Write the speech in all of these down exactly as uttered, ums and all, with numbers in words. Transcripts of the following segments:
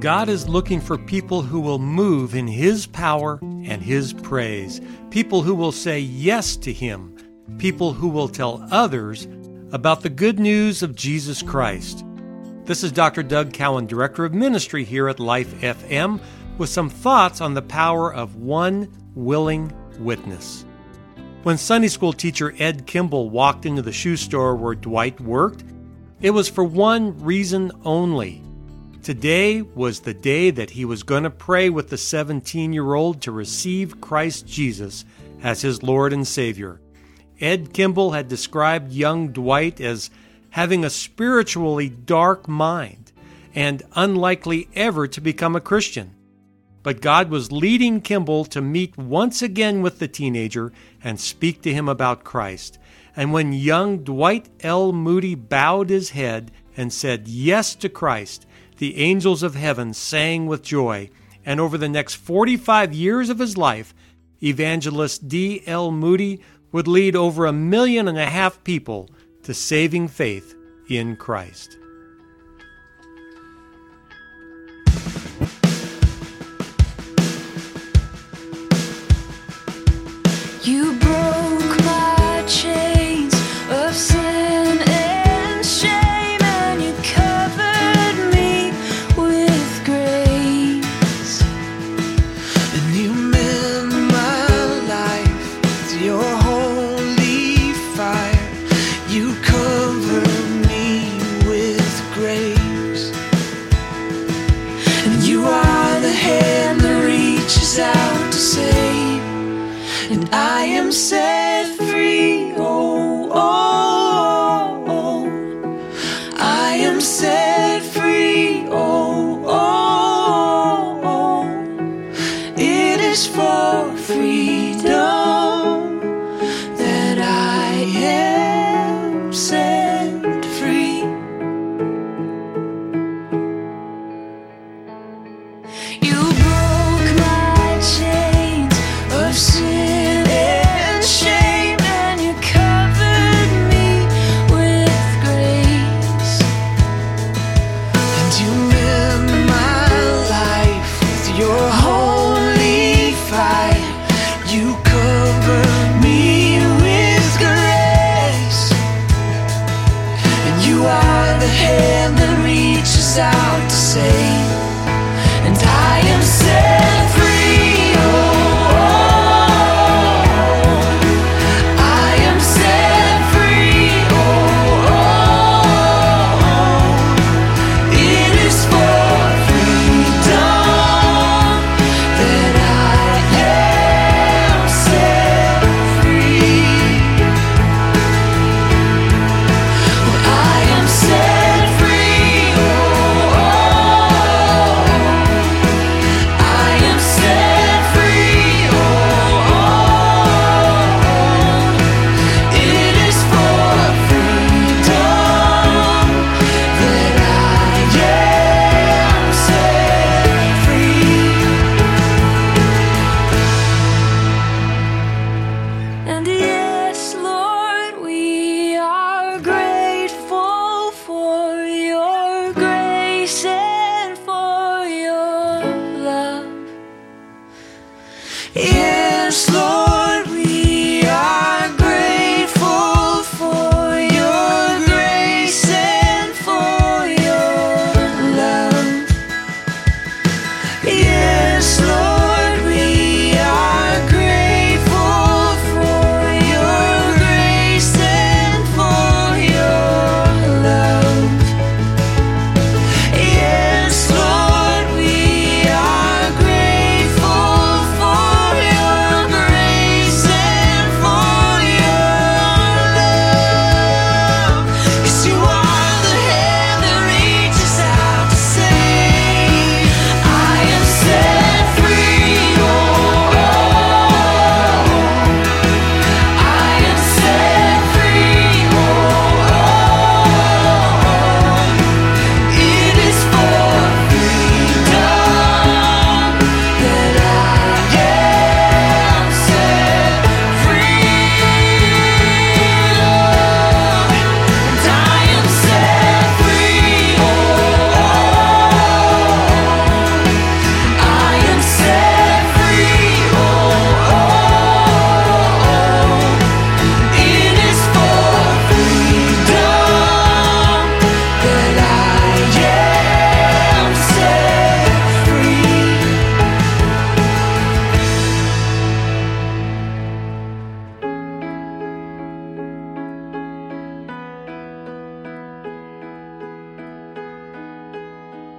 God is looking for people who will move in His power and His praise, people who will say yes to Him, people who will tell others about the good news of Jesus Christ. This is Doctor Doug Cowan, Director of Ministry here at Life F M, with some thoughts on the power of one willing witness. When Sunday school teacher Ed Kimball walked into the shoe store where Dwight worked, it was for one reason only. Today was the day that he was going to pray with the seventeen-year-old to receive Christ Jesus as his Lord and Savior. Ed Kimball had described young Dwight as having a spiritually dark mind and unlikely ever to become a Christian. But God was leading Kimball to meet once again with the teenager and speak to him about Christ. And when young Dwight L. Moody bowed his head and said yes to Christ, the angels of heaven sang with joy. And over the next forty-five years of his life, evangelist D L. Moody would lead over a million and a half people to saving faith in Christ. You broke my chains of sin and shame, and you covered me with grace. And you mend my life with your holy fire. You cover me with grace. And you are the hand that reaches out to save. And I am set free, oh, oh, oh. I am set free, oh, oh, oh. It is for freedom that I am set free. You broke my chains of sin. Out to save, and I am set free. Oh, oh, oh. I am set free. Oh, oh, oh. It is for freedom that I am set free. Well, I am set free. Oh, I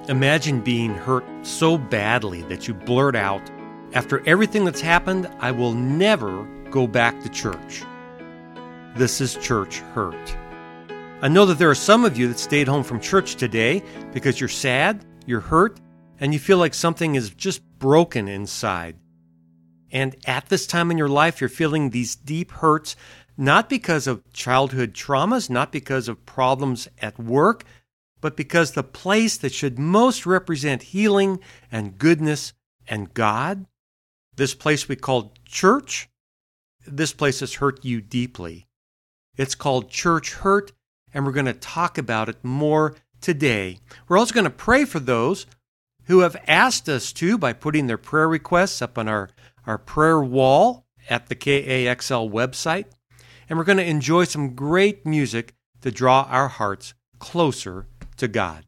Imagine being hurt so badly that you blurt out, "After everything that's happened, I will never go back to church." This is church hurt. I know that there are some of you that stayed home from church today because you're sad, you're hurt, and you feel like something is just broken inside. And at this time in your life, you're feeling these deep hurts, not because of childhood traumas, not because of problems at work, but because the place that should most represent healing and goodness and God, this place we call church, this place has hurt you deeply. It's called church hurt, and we're going to talk about it more today. We're also going to pray for those who have asked us to by putting their prayer requests up on our, our prayer wall at the K A X L website. And we're going to enjoy some great music to draw our hearts closer to God.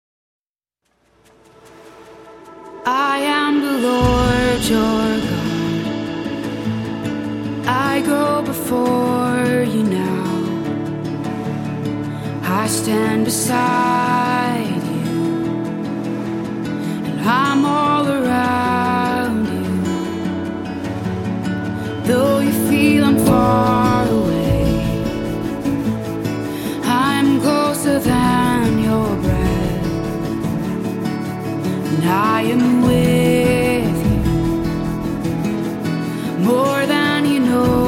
I am the Lord your God. I go before you now. I stand beside you, and I'm all around you. Though you feel I'm far away, I'm closer than your breath, and I am with you more than you know.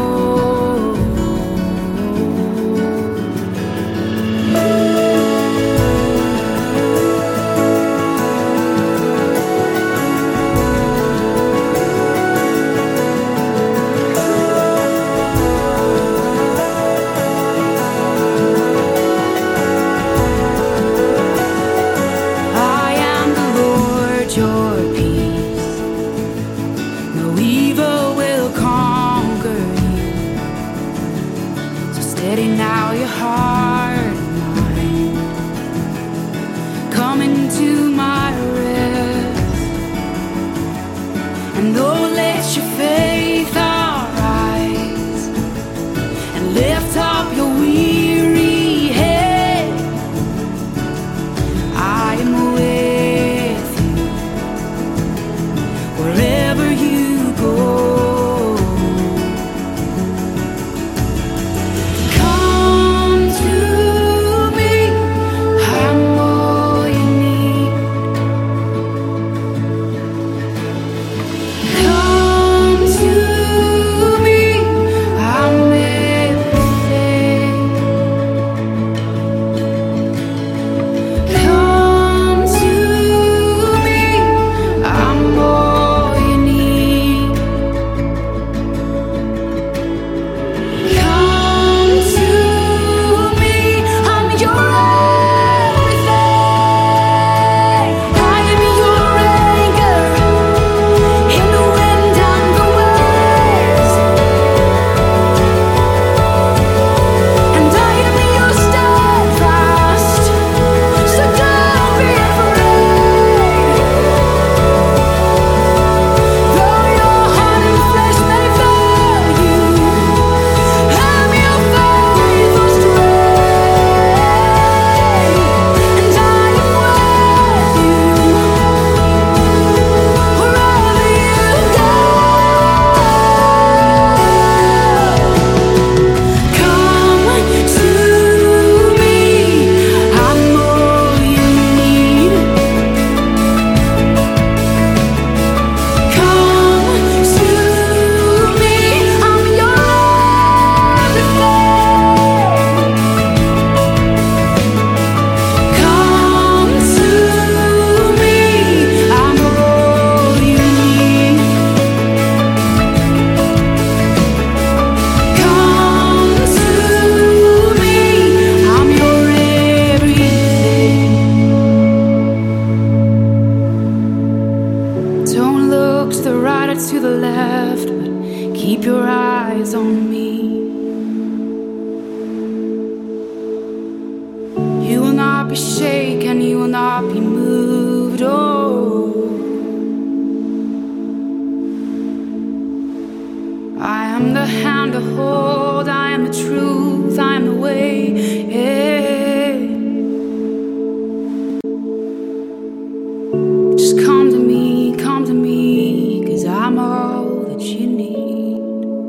Just come to me, come to me, 'cause I'm all that you need.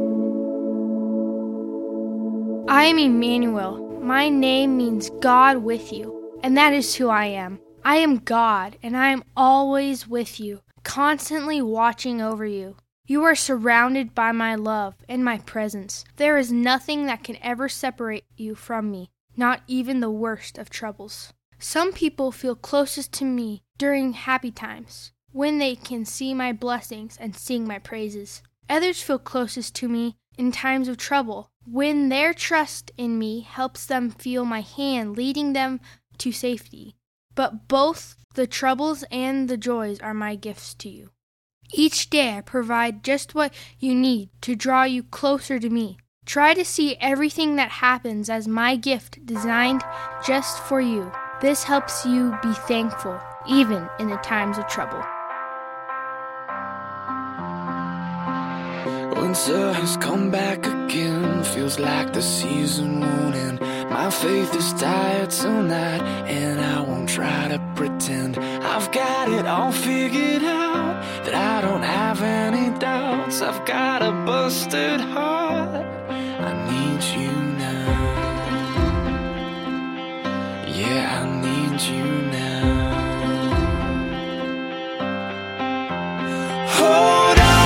I am Emmanuel. My name means God with you, and that is who I am. I am God, and I am always with you, constantly watching over you. You are surrounded by my love and my presence. There is nothing that can ever separate you from me, not even the worst of troubles. Some people feel closest to me during happy times, when they can see my blessings and sing my praises. Others feel closest to me in times of trouble, when their trust in me helps them feel my hand leading them to safety. But both the troubles and the joys are my gifts to you. Each day I provide just what you need to draw you closer to me. Try to see everything that happens as my gift designed just for you. This helps you be thankful, even in the times of trouble. Winter has come back again, feels like the season won't end. My faith is tired tonight, and I won't try to pretend I've got it all figured out, that I don't have any doubts. I've got a busted heart, I need you now. Yeah, I need you now. Hold on.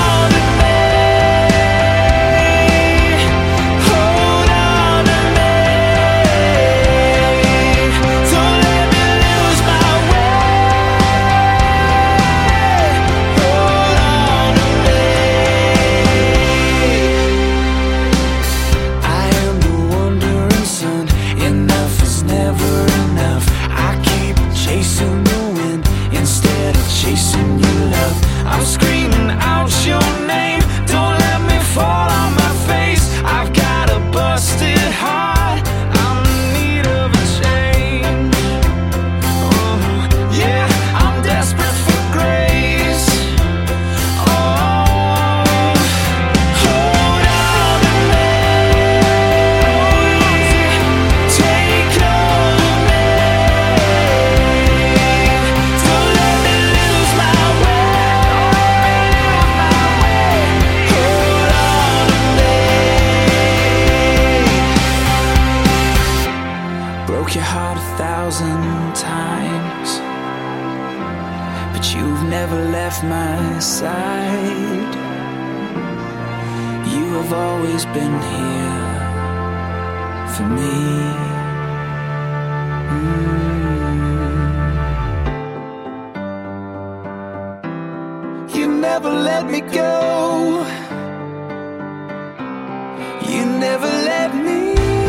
Broke your heart a thousand times, but you've never left my side. You have always been here for me. Mm. You never let me go. You never let me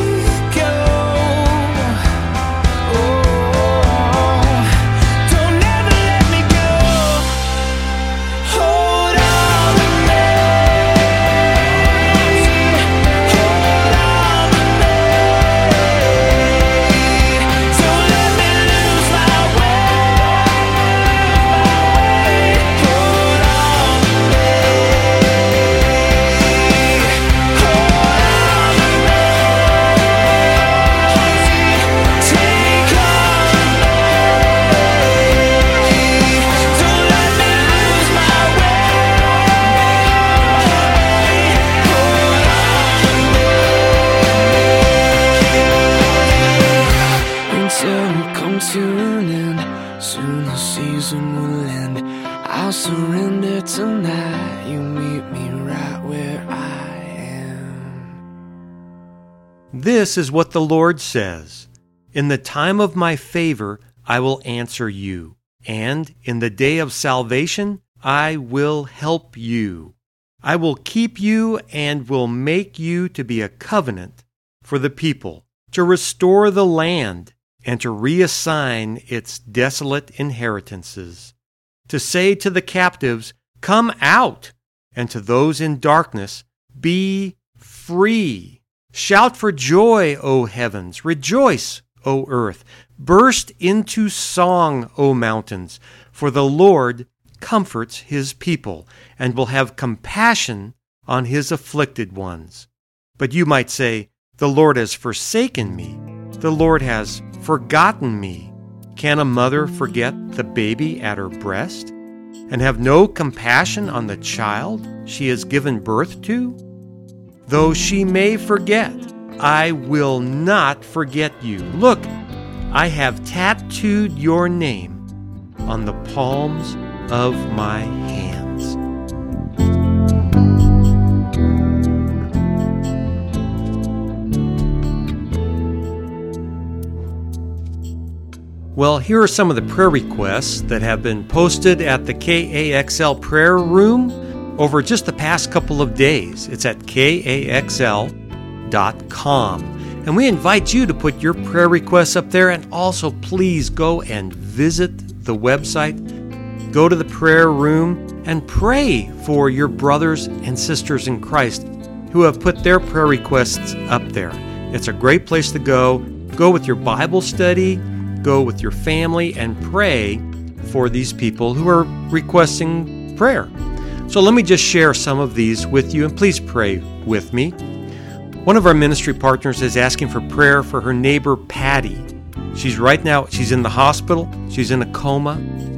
to an end. Soon the season will end. I'll surrender tonight. You meet me right where I am. This is what the Lord says. In the time of my favor, I will answer you, and in the day of salvation, I will help you. I will keep you and will make you to be a covenant for the people, to restore the land, and to reassign its desolate inheritances, to say to the captives, come out, and to those in darkness, be free. Shout for joy, O heavens, rejoice, O earth, burst into song, O mountains, for the Lord comforts his people, and will have compassion on his afflicted ones. But you might say, the Lord has forsaken me, the Lord has forgotten me. can a mother forget the baby at her breast and have no compassion on the child she has given birth to? Though she may forget, I will not forget you. Look, I have tattooed your name on the palms of my hands. Well, here are some of the prayer requests that have been posted at the K A X L prayer room over just the past couple of days. It's at K A X L dot com. And we invite you to put your prayer requests up there, and also please go and visit the website. Go to the prayer room and pray for your brothers and sisters in Christ who have put their prayer requests up there. It's a great place to go. Go with your Bible study. Go with your family and pray for these people who are requesting prayer. So let me just share some of these with you, and please pray with me. One of our ministry partners is asking for prayer for her neighbor, Patty. She's right now, she's in the hospital. She's in a coma.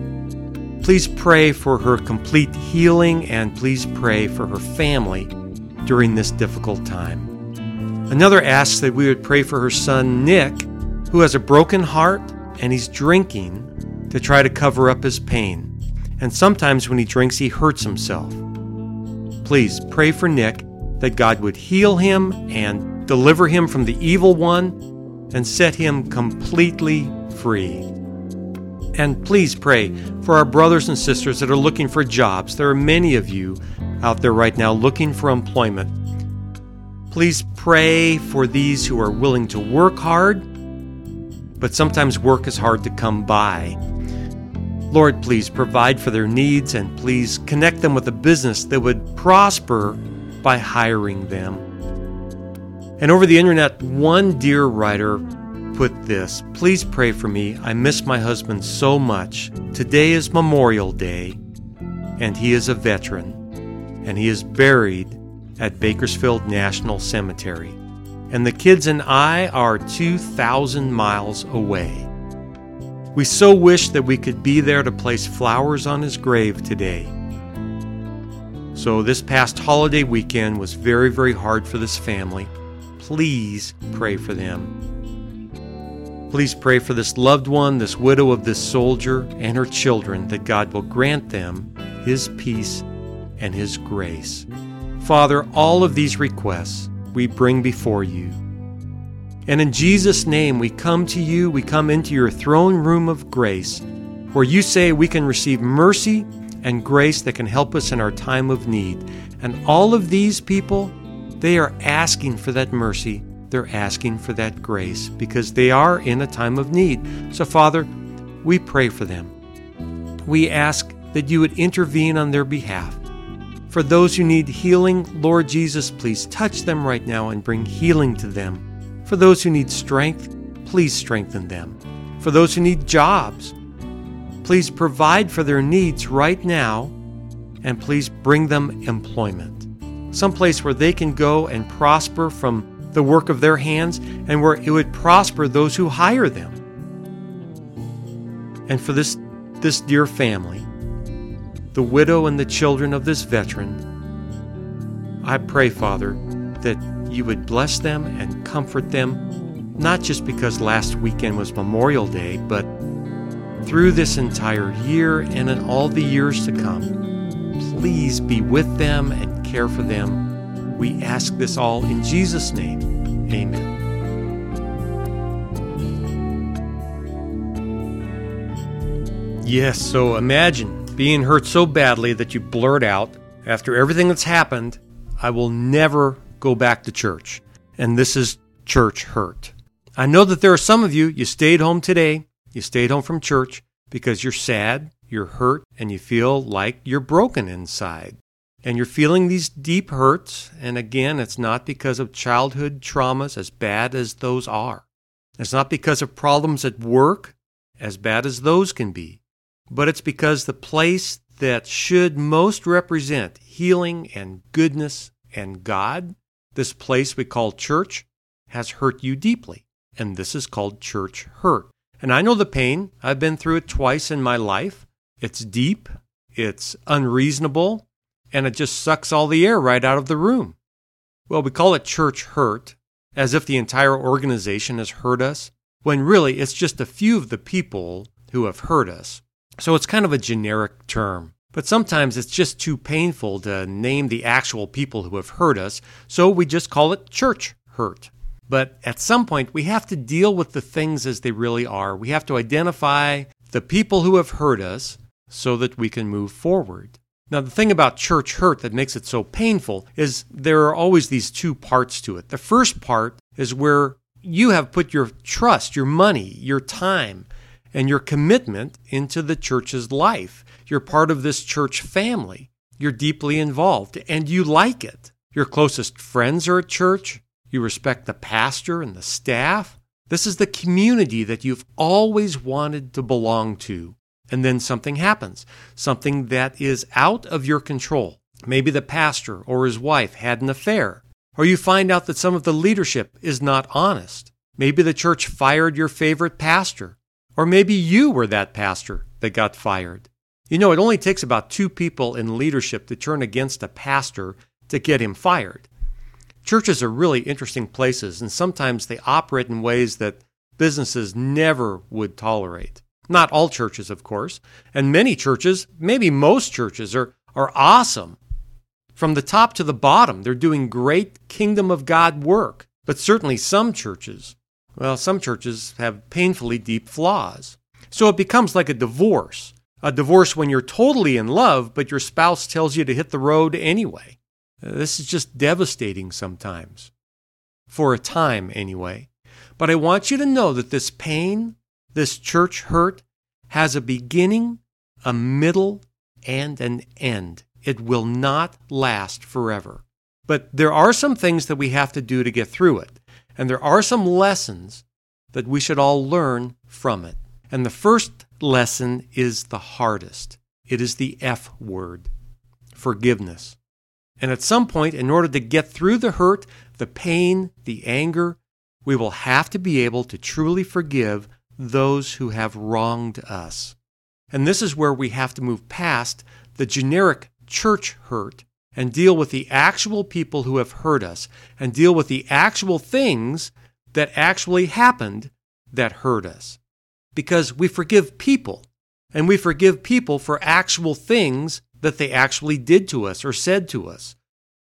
Please pray for her complete healing, and please pray for her family during this difficult time. Another asks that we would pray for her son, Nick, who has a broken heart, and he's drinking to try to cover up his pain. And sometimes when he drinks, he hurts himself. Please pray for Nick that God would heal him and deliver him from the evil one and set him completely free. And please pray for our brothers and sisters that are looking for jobs. There are many of you out there right now looking for employment. Please pray for these who are willing to work hard, but sometimes work is hard to come by. Lord, please provide for their needs, and please connect them with a business that would prosper by hiring them. And over the internet, one dear writer put this: please pray for me. I miss my husband so much. Today is Memorial Day, and he is a veteran, and he is buried at Bakersfield National Cemetery. And the kids and I are two thousand miles away. We so wish that we could be there to place flowers on his grave today. So this past holiday weekend was very, very hard for this family. Please pray for them. Please pray for this loved one, this widow of this soldier, and her children, that God will grant them His peace and His grace. Father, all of these requests we bring before you. And in Jesus' name, we come to you, we come into your throne room of grace, where you say we can receive mercy and grace that can help us in our time of need. And all of these people, they are asking for that mercy. They're asking for that grace because they are in a time of need. So, Father, we pray for them. We ask that you would intervene on their behalf. For those who need healing, Lord Jesus, please touch them right now and bring healing to them. For those who need strength, please strengthen them. For those who need jobs, please provide for their needs right now, and please bring them employment. Someplace where they can go and prosper from the work of their hands, and where it would prosper those who hire them. And for this, this dear family, the widow and the children of this veteran, I pray, Father, that you would bless them and comfort them, not just because last weekend was Memorial Day, but through this entire year and in all the years to come. Please be with them and care for them. We ask this all in Jesus' name. Amen. Yes, so imagine being hurt so badly that you blurt out, after everything that's happened, I will never go back to church. And this is church hurt. I know that there are some of you, you stayed home today, you stayed home from church because you're sad, you're hurt, and you feel like you're broken inside. And you're feeling these deep hurts, and again, it's not because of childhood traumas, as bad as those are. It's not because of problems at work, as bad as those can be. But it's because the place that should most represent healing and goodness and God, this place we call church, has hurt you deeply. And this is called church hurt. And I know the pain. I've been through it twice in my life. It's deep, it's unreasonable, and it just sucks all the air right out of the room. Well, we call it church hurt, as if the entire organization has hurt us, when really it's just a few of the people who have hurt us. So it's kind of a generic term. But sometimes it's just too painful to name the actual people who have hurt us, so we just call it church hurt. But at some point, we have to deal with the things as they really are. We have to identify the people who have hurt us so that we can move forward. Now, the thing about church hurt that makes it so painful is there are always these two parts to it. The first part is where you have put your trust, your money, your time, and your commitment into the church's life. You're part of this church family. You're deeply involved, and you like it. Your closest friends are at church. You respect the pastor and the staff. This is the community that you've always wanted to belong to. And then something happens, something that is out of your control. Maybe the pastor or his wife had an affair, or you find out that some of the leadership is not honest. Maybe the church fired your favorite pastor, or maybe you were that pastor that got fired. You know, it only takes about two people in leadership to turn against a pastor to get him fired. Churches are really interesting places, and sometimes they operate in ways that businesses never would tolerate. Not all churches, of course, and many churches, maybe most churches, are, are awesome. From the top to the bottom, they're doing great kingdom of God work. But certainly some churches, well, some churches have painfully deep flaws. So it becomes like a divorce. A divorce when you're totally in love, but your spouse tells you to hit the road anyway. This is just devastating sometimes. For a time, anyway. But I want you to know that this pain, this church hurt, has a beginning, a middle, and an end. It will not last forever. But there are some things that we have to do to get through it. And there are some lessons that we should all learn from it. And the first lesson is the hardest. It is the F word, forgiveness. And at some point, in order to get through the hurt, the pain, the anger, we will have to be able to truly forgive those who have wronged us. And this is where we have to move past the generic church hurt and deal with the actual people who have hurt us and deal with the actual things that actually happened that hurt us. Because we forgive people, and we forgive people for actual things that they actually did to us or said to us,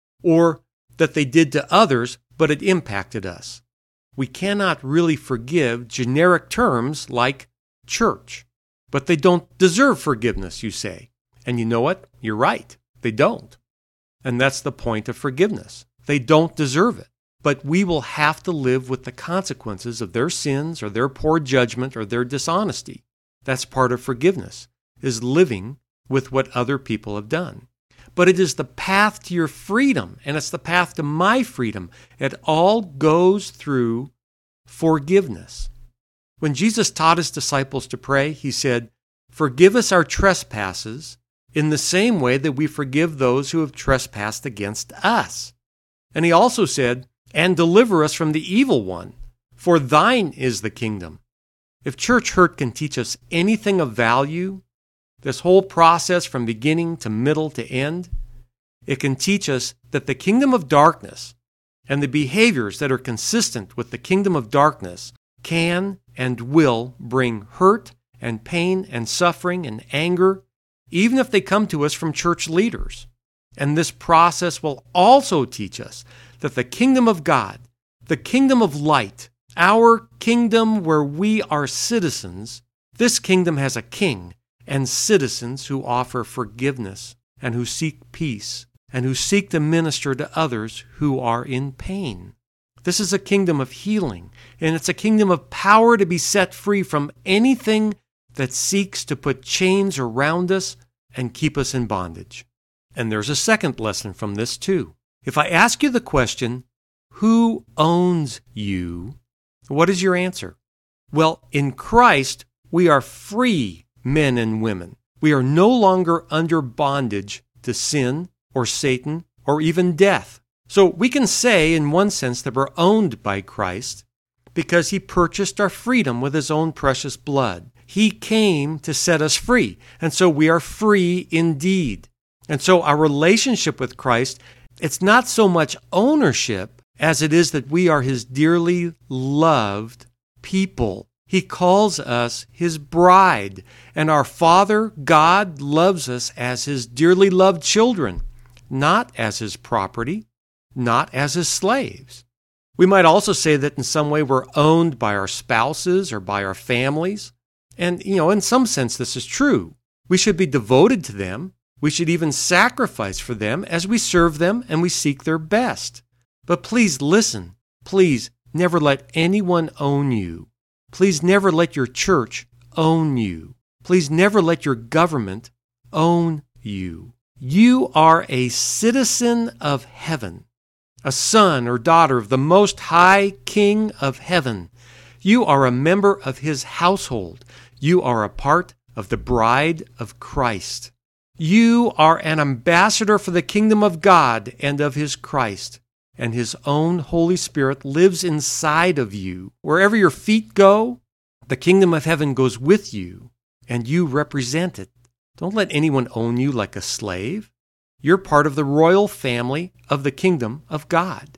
or that they did to others, but it impacted us. We cannot really forgive generic terms like church, but they don't deserve forgiveness, you say. And you know what? You're right. They don't. And that's the point of forgiveness. They don't deserve it. But we will have to live with the consequences of their sins or their poor judgment or their dishonesty. That's part of forgiveness, is living with what other people have done. But it is the path to your freedom, and it's the path to my freedom. It all goes through forgiveness. When Jesus taught his disciples to pray, he said, "Forgive us our trespasses in the same way that we forgive those who have trespassed against us." And he also said, "And deliver us from the evil one, for thine is the kingdom." If church hurt can teach us anything of value, this whole process from beginning to middle to end, it can teach us that the kingdom of darkness and the behaviors that are consistent with the kingdom of darkness can and will bring hurt and pain and suffering and anger, even if they come to us from church leaders. And this process will also teach us that the kingdom of God, the kingdom of light, our kingdom where we are citizens, this kingdom has a king and citizens who offer forgiveness and who seek peace and who seek to minister to others who are in pain. This is a kingdom of healing, and it's a kingdom of power to be set free from anything that seeks to put chains around us and keep us in bondage. And there's a second lesson from this too. If I ask you the question, who owns you? What is your answer? Well, in Christ, we are free men and women. We are no longer under bondage to sin or Satan or even death. So we can say in one sense that we're owned by Christ, because he purchased our freedom with his own precious blood. He came to set us free, and so we are free indeed. And so our relationship with Christ, it's not so much ownership as it is that we are his dearly loved people. He calls us his bride, and our Father, God, loves us as his dearly loved children, not as his property, not as his slaves. We might also say that in some way we're owned by our spouses or by our families. And, you know, in some sense this is true. We should be devoted to them. We should even sacrifice for them as we serve them and we seek their best. But please listen. Please never let anyone own you. Please never let your church own you. Please never let your government own you. You are a citizen of heaven, a son or daughter of the Most High King of heaven. You are a member of his household. You are a part of the bride of Christ. You are an ambassador for the kingdom of God and of his Christ. And his own Holy Spirit lives inside of you. Wherever your feet go, the kingdom of heaven goes with you, and you represent it. Don't let anyone own you like a slave. You're part of the royal family of the kingdom of God.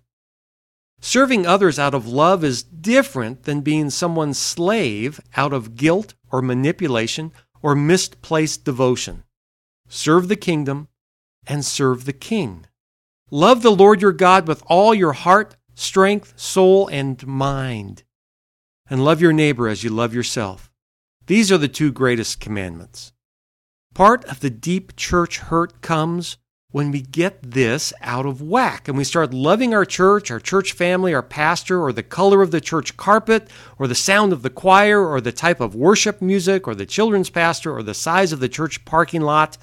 Serving others out of love is different than being someone's slave out of guilt or manipulation or misplaced devotion. Serve the kingdom and serve the king. Love the Lord your God with all your heart, strength, soul, and mind. And love your neighbor as you love yourself. These are the two greatest commandments. Part of the deep church hurt comes when we get this out of whack and we start loving our church, our church family, our pastor, or the color of the church carpet, or the sound of the choir, or the type of worship music, or the children's pastor, or the size of the church parking lot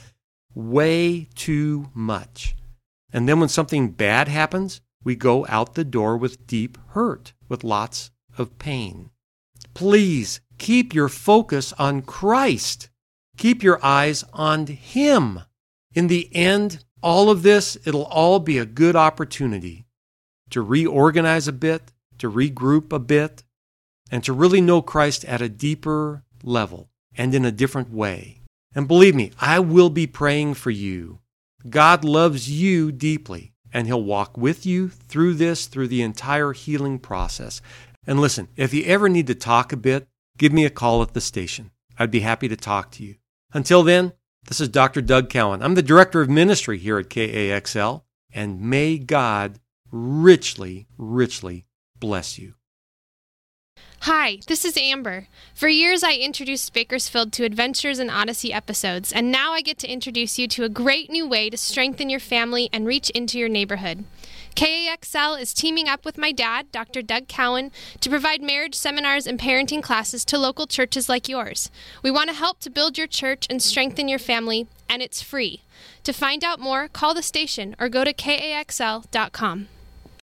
way too much. And then when something bad happens, we go out the door with deep hurt, with lots of pain. Please keep your focus on Christ. Keep your eyes on him. In the end, all of this, it'll all be a good opportunity to reorganize a bit, to regroup a bit, and to really know Christ at a deeper level and in a different way. And believe me, I will be praying for you. God loves you deeply, and he'll walk with you through this, through the entire healing process. And listen, if you ever need to talk a bit, give me a call at the station. I'd be happy to talk to you. Until then, this is Doctor Doug Cowan. I'm the Director of Ministry here at K A X L, and may God richly, richly bless you. Hi, this is Amber. For years, I introduced Bakersfield to Adventures in Odyssey episodes, and now I get to introduce you to a great new way to strengthen your family and reach into your neighborhood. K A X L is teaming up with my dad, Doctor Doug Cowan, to provide marriage seminars and parenting classes to local churches like yours. We want to help to build your church and strengthen your family, and it's free. To find out more, call the station or go to K A X L dot com.